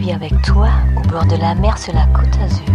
suis avec toi au bord de la mer sur la Côte d'Azur.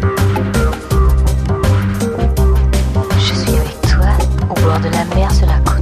De la mer sur la côte.